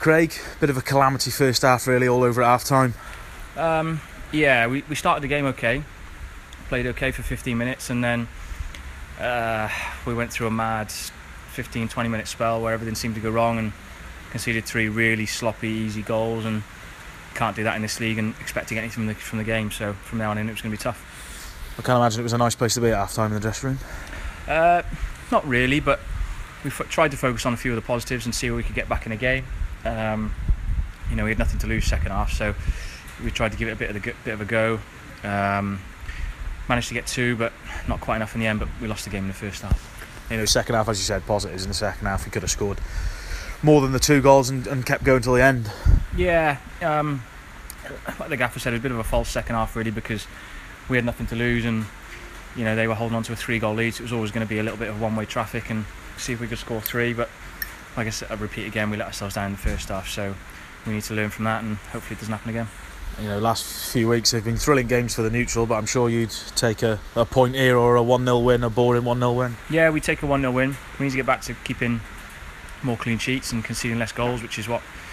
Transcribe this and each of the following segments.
Craig, bit of a calamity first half really, all over at half time. Yeah, we started the game okay, played okay for 15 minutes, and then we went through a mad 15-20 minute spell where everything seemed to go wrong and conceded 3 really sloppy, easy goals, and can't do that in this league and expect to get anything from the game. So from now on in, it was going to be tough. I can't imagine it was a nice place to be at half time in the dressing room. Not really, but we tried to focus on a few of the positives and see where we could get back in the game. We had nothing to lose second half, so we tried to give it a bit of a go. Managed to get 2, but not quite enough in the end. But we lost the game in the first half. Second half, as you said, positives in the second half. We could have scored more than the 2 goals and kept going till the end. Yeah, like the gaffer said, it was a bit of a false second half really, because we had nothing to lose, and they were holding on to a 3-goal lead. So it was always going to be a little bit of one-way traffic and see if we could score 3. But like I said, I repeat again, we let ourselves down in the first half, so we need to learn from that, and hopefully it doesn't happen again. Last few weeks have been thrilling games for the neutral, but I'm sure you'd take a point here or a 1-0 win, a boring 1-0 win. Yeah, we take a 1-0 win. We need to get back to keeping more clean sheets and conceding less goals, which is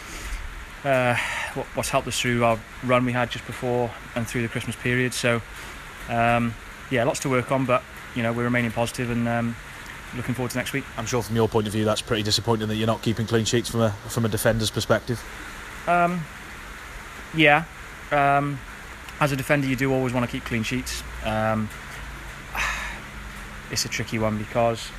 what's helped us through our run we had just before and through the Christmas period. So lots to work on, but we're remaining positive and looking forward to next week. I'm sure from your point of view that's pretty disappointing that you're not keeping clean sheets from a defender's perspective. As a defender, you do always want to keep clean sheets. It's a tricky one because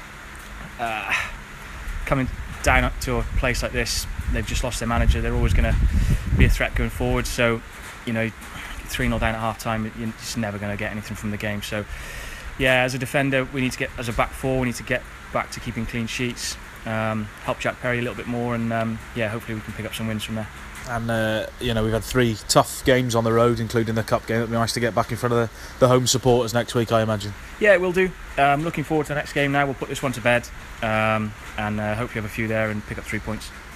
coming down up to a place like this, they've just lost their manager. They're always going to be a threat going forward. So 3-0 down at half time, you're just never going to get anything from the game. So as a defender, we need to get, as a back four, we need to get back to keeping clean sheets, help Jack Perry a little bit more, and hopefully we can pick up some wins from there. And we've had 3 tough games on the road, including the cup game. It'll be nice to get back in front of the home supporters next week, I imagine. Yeah, it will do. Looking forward to the next game now. We'll put this one to bed and hopefully have a few there and pick up 3 points.